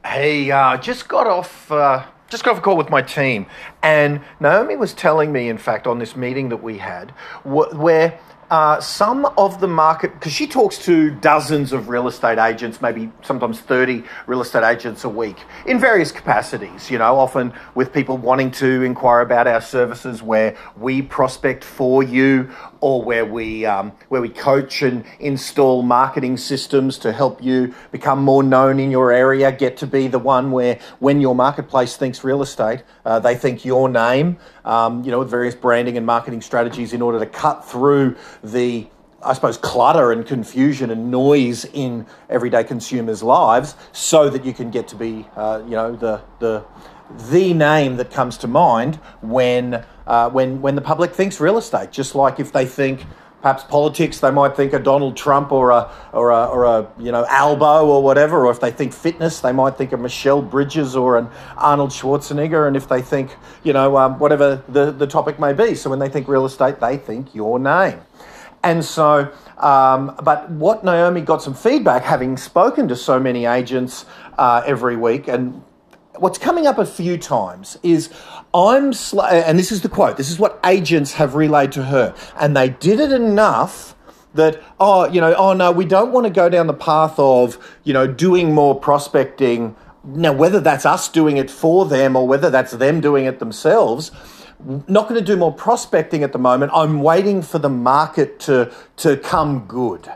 Hey, just got off a call with my team, and Naomi was telling me, in fact, on this meeting that we had, where some of the market, because she talks to dozens of real estate agents, maybe sometimes 30 real estate agents a week in various capacities, often with people wanting to inquire about our services, where we prospect for you, or where we coach and install marketing systems to help you become more known in your area, get to be the one where when your marketplace thinks real estate, they think your name, with various branding and marketing strategies in order to cut through the, I suppose, clutter and confusion and noise in everyday consumers' lives, so that you can get to be, the name that comes to mind when the public thinks real estate. Just like if they think perhaps politics, they might think a Donald Trump or a Albo or whatever. Or if they think fitness, they might think of Michelle Bridges or an Arnold Schwarzenegger. And if they think, whatever the topic may be. So when they think real estate, they think your name. And so, but what Naomi got some feedback, having spoken to so many agents every week, and what's coming up a few times is and this is the quote, this is what agents have relayed to her, and they did it enough that, no, we don't want to go down the path of, doing more prospecting. Now, whether that's us doing it for them or whether that's them doing it themselves, not going to do more prospecting at the moment. I'm waiting for the market to come good.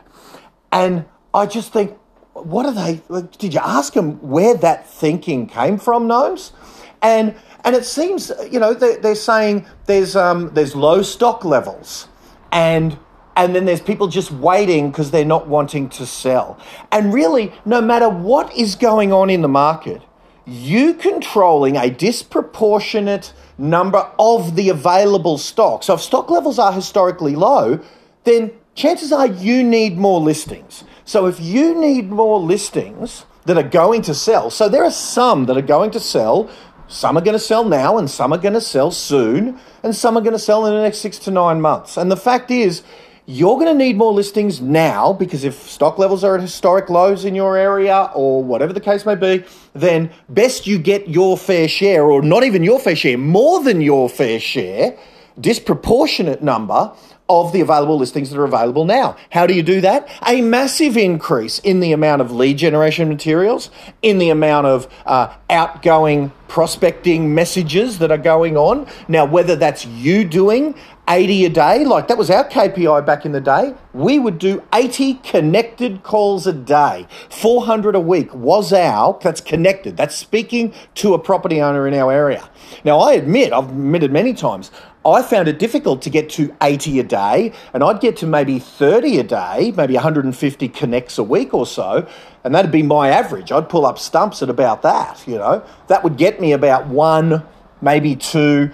And I just think, what are they? Did you ask them where that thinking came from, Gnomes? And it seems, they're saying there's low stock levels, and then there's people just waiting because they're not wanting to sell. And really, no matter what is going on in the market, you controlling a disproportionate number of the available stock. So if stock levels are historically low, then chances are you need more listings. So if you need more listings that are going to sell, so there are some that are going to sell, some are going to sell now and some are going to sell soon, and some are going to sell in the next 6 to 9 months. And the fact is, you're going to need more listings now, because if stock levels are at historic lows in your area or whatever the case may be, then best you get your fair share, or not even your fair share, more than your fair share, disproportionate number of the available listings that are available now. How do you do that? A massive increase in the amount of lead generation materials, in the amount of outgoing prospecting messages that are going on. Now, whether that's you doing 80 a day, like that was our KPI back in the day, we would do 80 connected calls a day. 400 a week was that's connected. That's speaking to a property owner in our area. Now, I've admitted many times, I found it difficult to get to 80 a day, and I'd get to maybe 30 a day, maybe 150 connects a week or so, and that'd be my average. I'd pull up stumps at about that, That would get me about 1, maybe 2,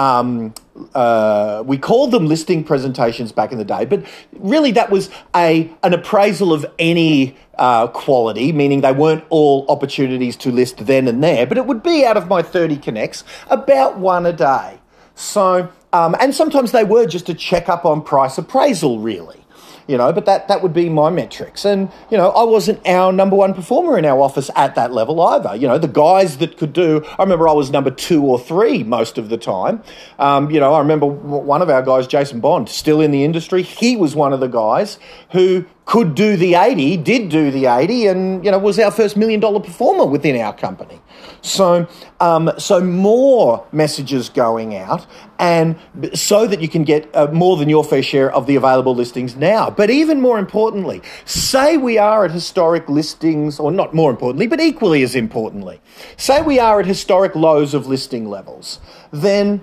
we called them listing presentations back in the day, but really that was an appraisal of any quality, meaning they weren't all opportunities to list then and there, but it would be, out of my 30 connects, about 1 a day. So, and sometimes they were just a check up on price appraisal, really. But that would be my metrics. And, I wasn't our number one performer in our office at that level either. The guys that could do, I remember I was number 2 or 3 most of the time. I remember one of our guys, Jason Bond, still in the industry. He was one of the guys who could do the 80, did do the 80, and, was our first $1 million performer within our company. So more messages going out, and so that you can get more than your fair share of the available listings now. But even more importantly, say we are at historic listings, or not more importantly, but equally as importantly, say we are at historic lows of listing levels, then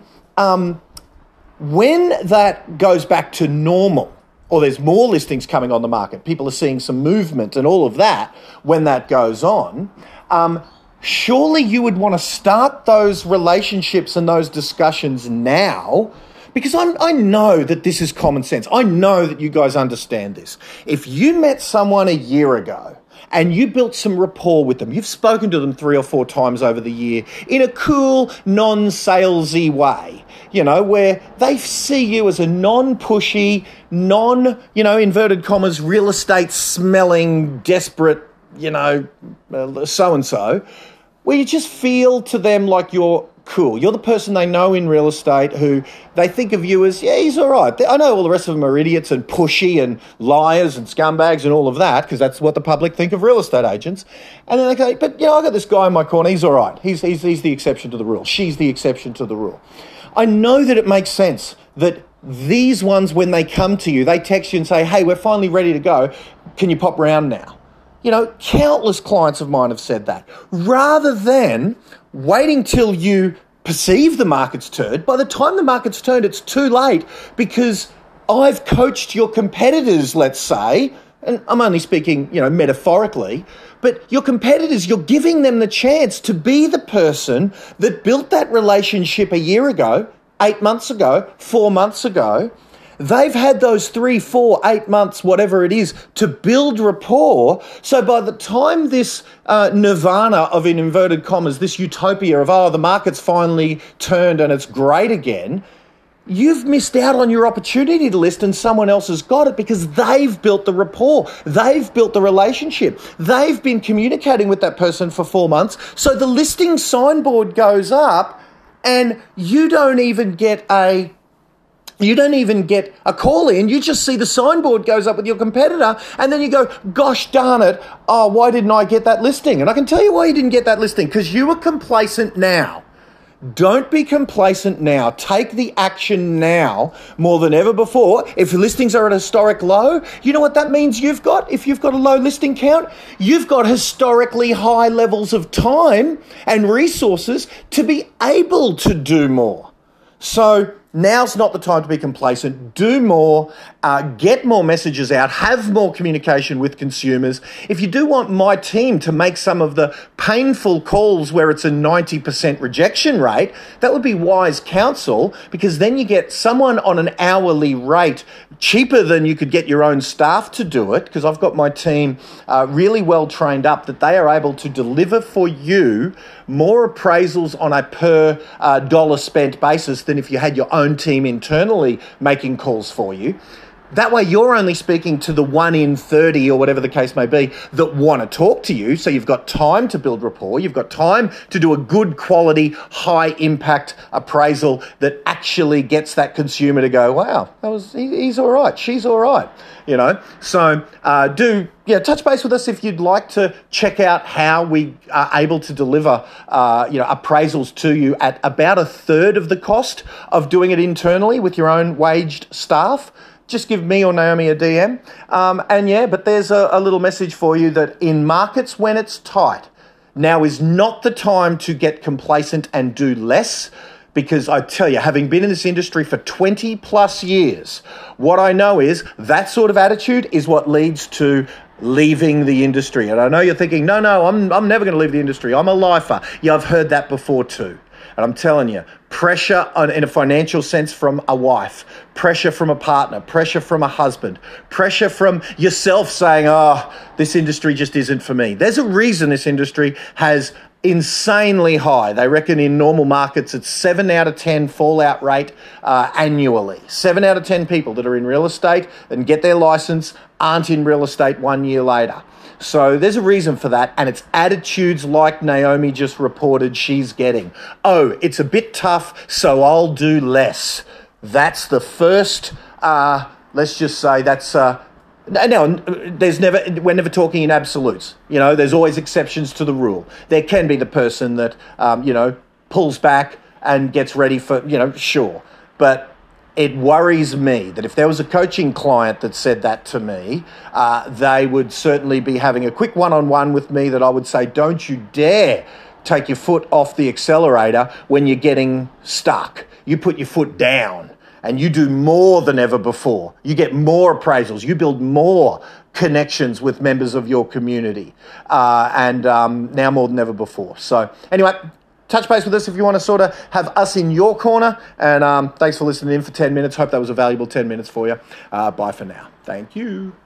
when that goes back to normal, or there's more listings coming on the market, people are seeing some movement and all of that, when that goes on, surely you would want to start those relationships and those discussions now, because I know that this is common sense. I know that you guys understand this. If you met someone a year ago and you built some rapport with them, you've spoken to them 3 or 4 times over the year in a cool, non-salesy way, where they see you as a non-pushy, inverted commas, real estate smelling, desperate, so-and-so, where you just feel to them like you're cool. You're the person they know in real estate who they think of you as, yeah, he's all right. I know all the rest of them are idiots and pushy and liars and scumbags and all of that, because that's what the public think of real estate agents. And then they go, but, you know, I got this guy in my corner. He's all right. He's the exception to the rule. She's the exception to the rule. I know that it makes sense that these ones, when they come to you, they text you and say, hey, we're finally ready to go. Can you pop round now? You know, countless clients of mine have said that. Rather than waiting till you perceive the market's turned, by the time the market's turned, it's too late, because I've coached your competitors, let's say, and I'm only speaking, you know, metaphorically, but your competitors, you're giving them the chance to be the person that built that relationship a year ago, 8 months ago, 4 months ago. They've had those 3, 4, 8 months, whatever it is, to build rapport. So by the time this nirvana of, in inverted commas, this utopia of, oh, the market's finally turned and it's great again, you've missed out on your opportunity to list and someone else has got it, because they've built the rapport. They've built the relationship. They've been communicating with that person for 4 months. So the listing signboard goes up and you don't even get a call in. You just see the signboard goes up with your competitor, and then you go, gosh darn it, oh, why didn't I get that listing? And I can tell you why you didn't get that listing, because you were complacent now. Don't be complacent now. Take the action now more than ever before. If listings are at a historic low, you know what that means you've got? If you've got a low listing count, you've got historically high levels of time and resources to be able to do more. So now's not the time to be complacent. Do more, get more messages out, have more communication with consumers. If you do want my team to make some of the painful calls where it's a 90% rejection rate, that would be wise counsel, because then you get someone on an hourly rate cheaper than you could get your own staff to do it, because I've got my team really well trained up that they are able to deliver for you more appraisals on a per dollar spent basis than if you had your own team internally making calls for you. That way you're only speaking to the 1 in 30 or whatever the case may be that want to talk to you. So you've got time to build rapport. You've got time to do a good quality, high impact appraisal that actually gets that consumer to go, wow, he's all right. She's all right. You know, so touch base with us if you'd like to check out how we are able to deliver, appraisals to you at about a third of the cost of doing it internally with your own waged staff. Just give me or Naomi a DM. But there's a little message for you that in markets when it's tight, now is not the time to get complacent and do less. Because I tell you, having been in this industry for 20 plus years, what I know is that sort of attitude is what leads to leaving the industry. And I know you're thinking, no, I'm never going to leave the industry. I'm a lifer. Yeah, I've heard that before too. And I'm telling you, pressure in a financial sense from a wife, pressure from a partner, pressure from a husband, pressure from yourself saying, oh, this industry just isn't for me. There's a reason this industry has insanely high. They reckon in normal markets it's 7 out of 10 fallout rate annually. 7 out of 10 people that are in real estate and get their license aren't in real estate 1 year later. So there's a reason for that, and it's attitudes like Naomi just reported she's getting. Oh, it's a bit tough, so I'll do less. That's the first, let's just say that's... Now, we're never talking in absolutes. You know, there's always exceptions to the rule. There can be the person that, pulls back and gets ready for, sure. But it worries me that if there was a coaching client that said that to me, they would certainly be having a quick one-on-one with me that I would say, don't you dare take your foot off the accelerator when you're getting stuck. You put your foot down. And you do more than ever before. You get more appraisals. You build more connections with members of your community. Now more than ever before. So anyway, touch base with us if you want to sort of have us in your corner. And thanks for listening in for 10 minutes. Hope that was a valuable 10 minutes for you. Bye for now. Thank you.